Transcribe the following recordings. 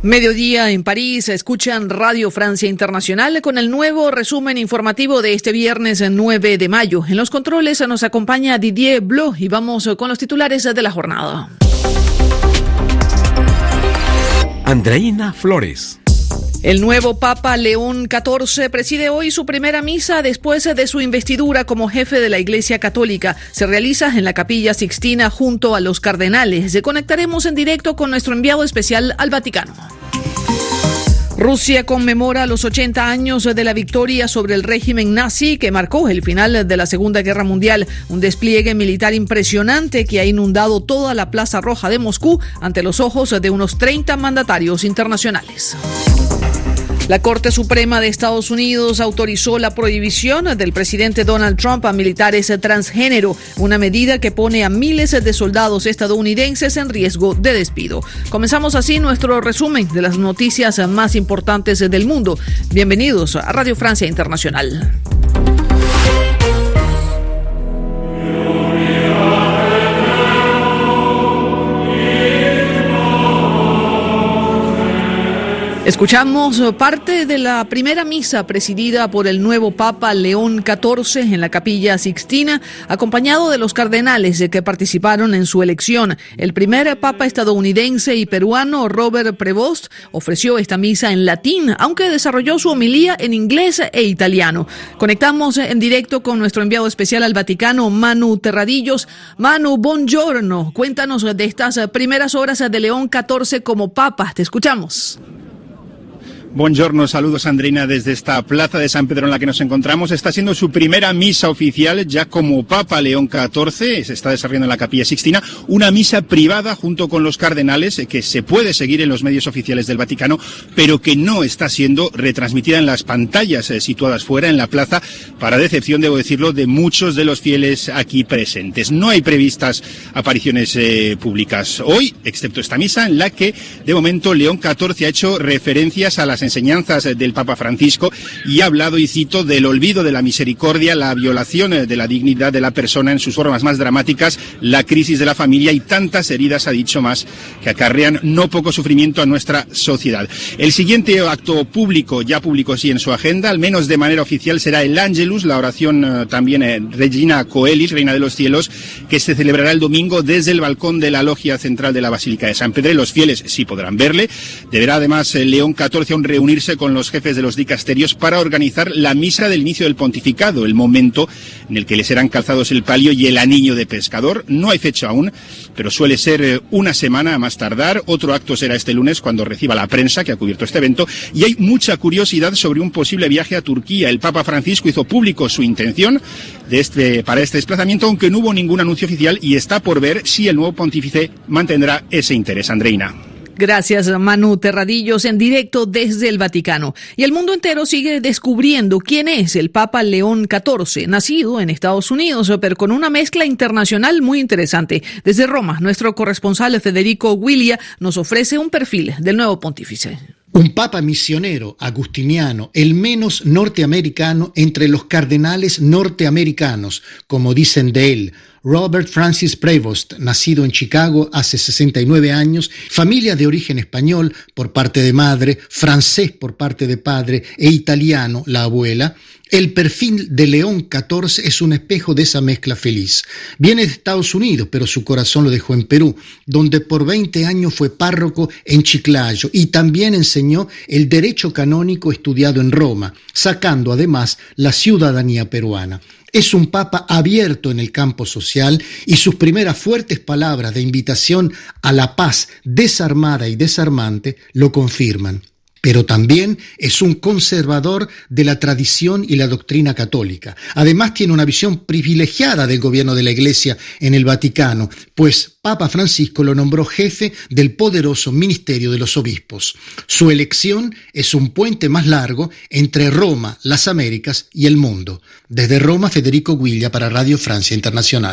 Mediodía en París, escuchan Radio Francia Internacional con el nuevo resumen informativo de este viernes 9 de mayo. En los controles nos acompaña Didier Blot y vamos con los titulares de la jornada. Andreina Flores. El nuevo Papa León XIV preside hoy su primera misa después de su investidura como jefe de la Iglesia Católica. Se realiza en la Capilla Sixtina junto a los cardenales. Conectaremos en directo con nuestro enviado especial al Vaticano. Rusia conmemora los 80 años de la victoria sobre el régimen nazi que marcó el final de la Segunda Guerra Mundial. Un despliegue militar impresionante que ha inundado toda la Plaza Roja de Moscú ante los ojos de unos 30 mandatarios internacionales. La Corte Suprema de Estados Unidos autorizó la prohibición del presidente Donald Trump a militares transgénero, una medida que pone a miles de soldados estadounidenses en riesgo de despido. Comenzamos así nuestro resumen de las noticias más importantes del mundo. Bienvenidos a Radio Francia Internacional. Escuchamos parte de la primera misa presidida por el nuevo Papa León XIV en la Capilla Sixtina, acompañado de los cardenales que participaron en su elección. El primer Papa estadounidense y peruano, Robert Prevost, ofreció esta misa en latín, aunque desarrolló su homilía en inglés e italiano. Conectamos en directo con nuestro enviado especial al Vaticano, Manu Terradillos. Manu, buongiorno. Cuéntanos de estas primeras horas de León XIV como Papa. Te escuchamos. Buongiorno, saludos Andreina desde esta plaza de San Pedro en la que nos encontramos. Está siendo su primera misa oficial ya como Papa León XIV, se está desarrollando en la Capilla Sixtina, una misa privada junto con los cardenales que se puede seguir en los medios oficiales del Vaticano, pero que no está siendo retransmitida en las pantallas situadas fuera en la plaza, para decepción, debo decirlo, de muchos de los fieles aquí presentes. No hay previstas apariciones públicas hoy, excepto esta misa en la que de momento León XIV ha hecho referencias a las enseñanzas del Papa Francisco y ha hablado, y cito, del olvido de la misericordia, la violación de la dignidad de la persona en sus formas más dramáticas, la crisis de la familia y tantas heridas, ha dicho, más que acarrean no poco sufrimiento a nuestra sociedad. El siguiente acto público, ya público sí en su agenda, al menos de manera oficial, será el Ángelus, la oración también Regina Coelis, Reina de los Cielos, que se celebrará el domingo desde el balcón de la logia central de la Basílica de San Pedro. Los fieles sí podrán verle. Deberá además León XIV aún reunirse con los jefes de los dicasterios para organizar la misa del inicio del pontificado, el momento en el que le serán calzados el palio y el anillo de pescador. No hay fecha aún, pero suele ser una semana a más tardar. Otro acto será este lunes, cuando reciba la prensa que ha cubierto este evento, y hay mucha curiosidad sobre un posible viaje a Turquía. El Papa Francisco hizo público su intención para este desplazamiento, aunque no hubo ningún anuncio oficial, y está por ver si el nuevo pontífice mantendrá ese interés. Andreina. Gracias, Manu Terradillos, en directo desde el Vaticano. Y el mundo entero sigue descubriendo quién es el Papa León XIV, nacido en Estados Unidos, pero con una mezcla internacional muy interesante. Desde Roma, nuestro corresponsal Federico Guiglia nos ofrece un perfil del nuevo pontífice. Un papa misionero, agustiniano, el menos norteamericano entre los cardenales norteamericanos, como dicen de él. Robert Francis Prevost, nacido en Chicago hace 69 años, familia de origen español por parte de madre, francés por parte de padre e italiano, la abuela. El perfil de León XIV es un espejo de esa mezcla feliz. Viene de Estados Unidos, pero su corazón lo dejó en Perú, donde por 20 años fue párroco en Chiclayo y también enseñó el derecho canónico estudiado en Roma, sacando además la ciudadanía peruana. Es un papa abierto en el campo social y sus primeras fuertes palabras de invitación a la paz desarmada y desarmante lo confirman. Pero también es un conservador de la tradición y la doctrina católica. Además tiene una visión privilegiada del gobierno de la Iglesia en el Vaticano, pues Papa Francisco lo nombró jefe del poderoso ministerio de los obispos. Su elección es un puente más largo entre Roma, las Américas y el mundo. Desde Roma, Federico Guiglia para Radio Francia Internacional.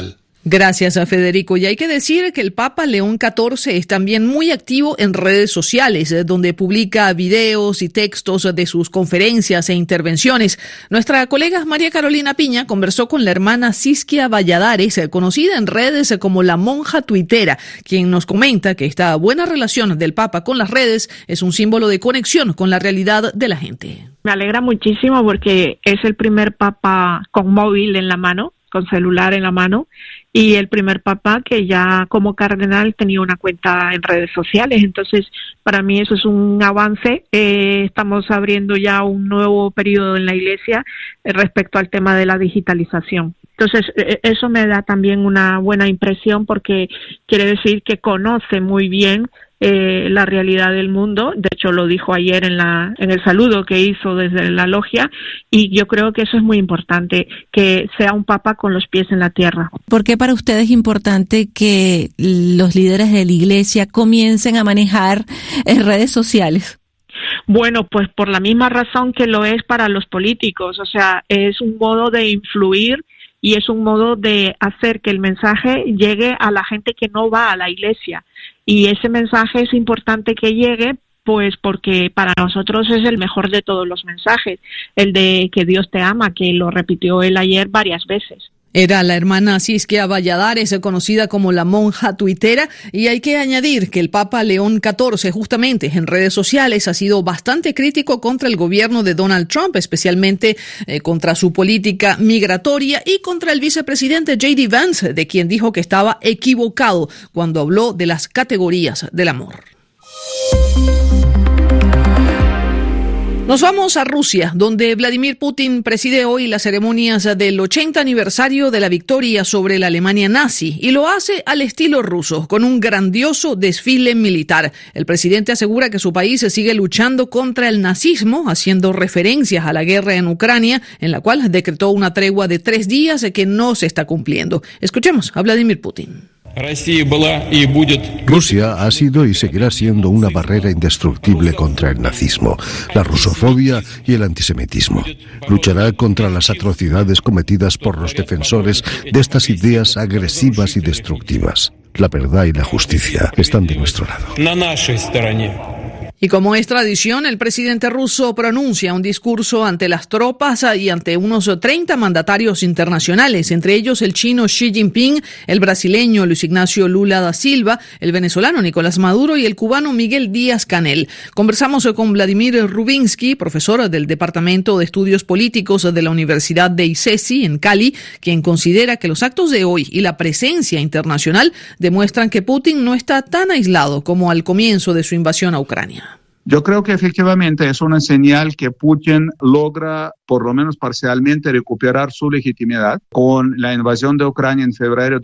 Gracias a Federico. Y hay que decir que el Papa León XIV es también muy activo en redes sociales, donde publica videos y textos de sus conferencias e intervenciones. Nuestra colega María Carolina Piña conversó con la hermana Siskia Valladares, conocida en redes como la monja tuitera, quien nos comenta que esta buena relación del Papa con las redes es un símbolo de conexión con la realidad de la gente. Me alegra muchísimo porque es el primer Papa con móvil en la mano, con celular en la mano, y el primer papa que ya como cardenal tenía una cuenta en redes sociales. Entonces, para mí eso es un avance. Estamos abriendo ya un nuevo periodo en la Iglesia respecto al tema de la digitalización. Entonces, eso me da también una buena impresión porque quiere decir que conoce muy bien la realidad del mundo. De hecho, lo dijo ayer en el saludo que hizo desde la logia, y yo creo que eso es muy importante, que sea un papa con los pies en la tierra. ¿Por qué para usted es importante que los líderes de la Iglesia comiencen a manejar redes sociales? Bueno, pues por la misma razón que lo es para los políticos. O sea, es un modo de influir y es un modo de hacer que el mensaje llegue a la gente que no va a la Iglesia. Y ese mensaje es importante que llegue, pues porque para nosotros es el mejor de todos los mensajes, el de que Dios te ama, que lo repitió él ayer varias veces. Era la hermana Siskia Valladares, conocida como la monja tuitera, y hay que añadir que el Papa León XIV, justamente en redes sociales, ha sido bastante crítico contra el gobierno de Donald Trump, especialmente contra su política migratoria y contra el vicepresidente J.D. Vance, de quien dijo que estaba equivocado cuando habló de las categorías del amor. Nos vamos a Rusia, donde Vladimir Putin preside hoy las ceremonias del 80 aniversario de la victoria sobre la Alemania nazi, y lo hace al estilo ruso, con un grandioso desfile militar. El presidente asegura que su país sigue luchando contra el nazismo, haciendo referencias a la guerra en Ucrania, en la cual decretó una tregua de 3 días que no se está cumpliendo. Escuchemos a Vladimir Putin. Rusia ha sido y seguirá siendo una barrera indestructible contra el nazismo, la rusofobia y el antisemitismo. Luchará contra las atrocidades cometidas por los defensores de estas ideas agresivas y destructivas. La verdad y la justicia están de nuestro lado. Y como es tradición, el presidente ruso pronuncia un discurso ante las tropas y ante unos 30 mandatarios internacionales, entre ellos el chino Xi Jinping, el brasileño Luis Ignacio Lula da Silva, el venezolano Nicolás Maduro y el cubano Miguel Díaz-Canel. Conversamos con Vladimir Rubinsky, profesor del Departamento de Estudios Políticos de la Universidad de ICESI en Cali, quien considera que los actos de hoy y la presencia internacional demuestran que Putin no está tan aislado como al comienzo de su invasión a Ucrania. Yo creo que efectivamente es una señal que Putin logra, por lo menos parcialmente, recuperar su legitimidad. Con la invasión de Ucrania en febrero de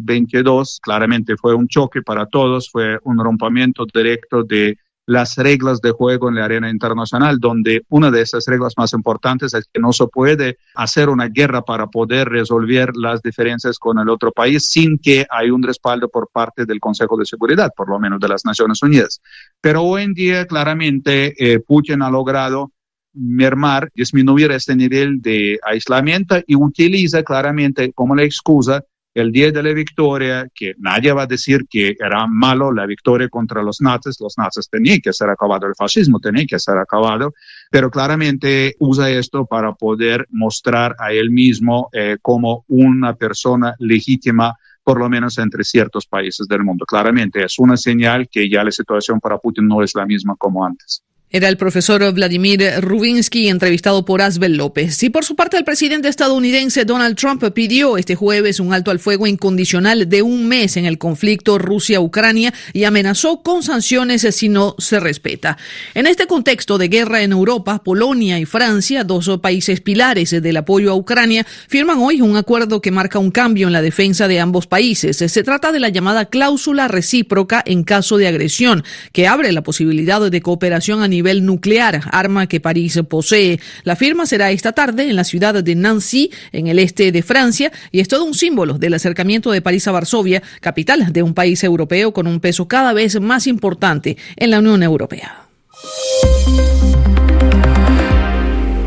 2022, claramente fue un choque para todos, fue un rompimiento directo de las reglas de juego en la arena internacional, donde una de esas reglas más importantes es que no se puede hacer una guerra para poder resolver las diferencias con el otro país sin que haya un respaldo por parte del Consejo de Seguridad, por lo menos de las Naciones Unidas. Pero hoy en día, claramente, Putin ha logrado mermar, disminuir este nivel de aislamiento y utiliza claramente como la excusa el día de la victoria, que nadie va a decir que era malo la victoria contra los nazis tenían que ser acabado, el fascismo tenía que ser acabado, pero claramente usa esto para poder mostrar a él mismo como una persona legítima, por lo menos entre ciertos países del mundo. Claramente es una señal que ya la situación para Putin no es la misma como antes. Era el profesor Vladimir Rubinsky, entrevistado por Asbel López. Y por su parte, el presidente estadounidense Donald Trump pidió este jueves un alto al fuego incondicional de 1 mes en el conflicto Rusia-Ucrania y amenazó con sanciones si no se respeta. En este contexto de guerra en Europa, Polonia y Francia, 2 países pilares del apoyo a Ucrania, firman hoy un acuerdo que marca un cambio en la defensa de ambos países. Se trata de la llamada cláusula recíproca en caso de agresión, que abre la posibilidad de cooperación a nivel nuclear, arma que París posee. La firma será esta tarde en la ciudad de Nancy, en el este de Francia, y es todo un símbolo del acercamiento de París a Varsovia, capital de un país europeo con un peso cada vez más importante en la Unión Europea.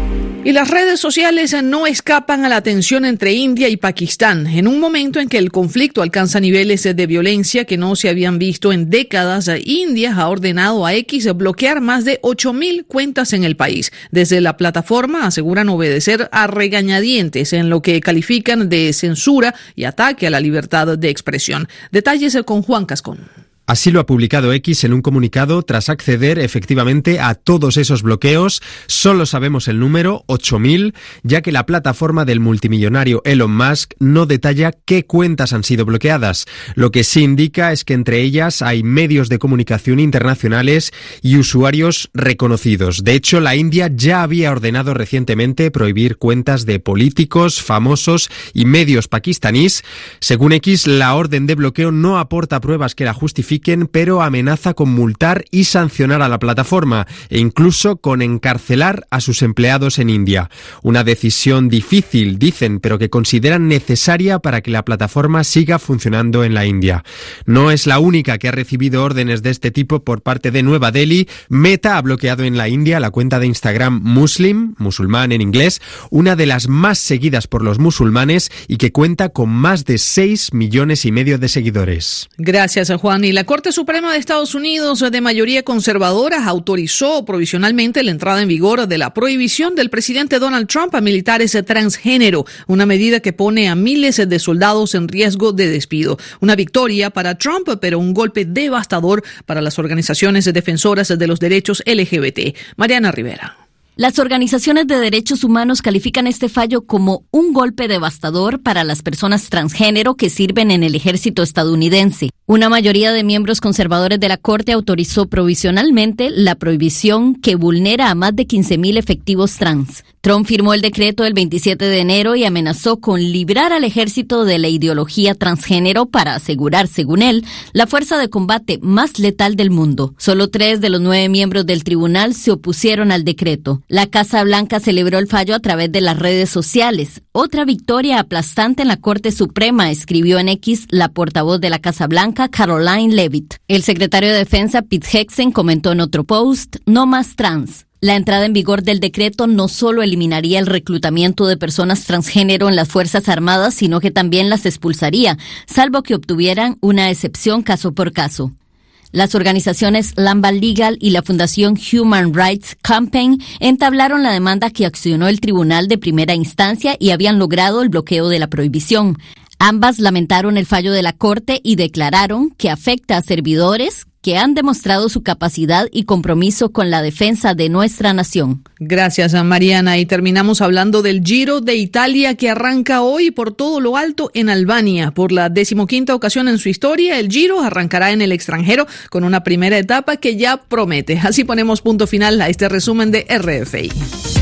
Y las redes sociales no escapan a la tensión entre India y Pakistán. En un momento en que el conflicto alcanza niveles de violencia que no se habían visto en décadas, India ha ordenado a X bloquear más de 8.000 cuentas en el país. Desde la plataforma aseguran obedecer a regañadientes en lo que califican de censura y ataque a la libertad de expresión. Detalles con Juan Cascón. Así lo ha publicado X en un comunicado tras acceder efectivamente a todos esos bloqueos. Solo sabemos el número, 8.000, ya que la plataforma del multimillonario Elon Musk no detalla qué cuentas han sido bloqueadas. Lo que sí indica es que entre ellas hay medios de comunicación internacionales y usuarios reconocidos. De hecho, la India ya había ordenado recientemente prohibir cuentas de políticos, famosos y medios pakistaníes. Según X, la orden de bloqueo no aporta pruebas que la justifiquen, pero amenaza con multar y sancionar a la plataforma e incluso con encarcelar a sus empleados en India. Una decisión difícil, dicen, pero que consideran necesaria para que la plataforma siga funcionando en la India. No es la única que ha recibido órdenes de este tipo por parte de Nueva Delhi. Meta ha bloqueado en la India la cuenta de Instagram musulmán en inglés, una de las más seguidas por los musulmanes y que cuenta con más de 6,5 millones de seguidores. Gracias, Juan. Y la Corte Suprema de Estados Unidos, de mayoría conservadora, autorizó provisionalmente la entrada en vigor de la prohibición del presidente Donald Trump a militares transgénero, una medida que pone a miles de soldados en riesgo de despido. Una victoria para Trump, pero un golpe devastador para las organizaciones defensoras de los derechos LGBT. Mariana Rivera. Las organizaciones de derechos humanos califican este fallo como un golpe devastador para las personas transgénero que sirven en el ejército estadounidense. Una mayoría de miembros conservadores de la Corte autorizó provisionalmente la prohibición que vulnera a más de 15,000 efectivos trans. Trump firmó el decreto el 27 de enero y amenazó con librar al ejército de la ideología transgénero para asegurar, según él, la fuerza de combate más letal del mundo. Solo 3 de los 9 miembros del tribunal se opusieron al decreto. La Casa Blanca celebró el fallo a través de las redes sociales. Otra victoria aplastante en la Corte Suprema, escribió en X la portavoz de la Casa Blanca, Caroline Leavitt. El secretario de Defensa, Pete Hegseth, comentó en otro post: "No más trans". La entrada en vigor del decreto no solo eliminaría el reclutamiento de personas transgénero en las Fuerzas Armadas, sino que también las expulsaría, salvo que obtuvieran una excepción caso por caso. Las organizaciones Lambda Legal y la Fundación Human Rights Campaign entablaron la demanda que accionó el tribunal de primera instancia y habían logrado el bloqueo de la prohibición. Ambas lamentaron el fallo de la Corte y declararon que afecta a servidores que han demostrado su capacidad y compromiso con la defensa de nuestra nación. Gracias, Mariana. Y terminamos hablando del Giro de Italia, que arranca hoy por todo lo alto en Albania. Por la 15ª ocasión en su historia, el Giro arrancará en el extranjero con una primera etapa que ya promete. Así ponemos punto final a este resumen de RFI.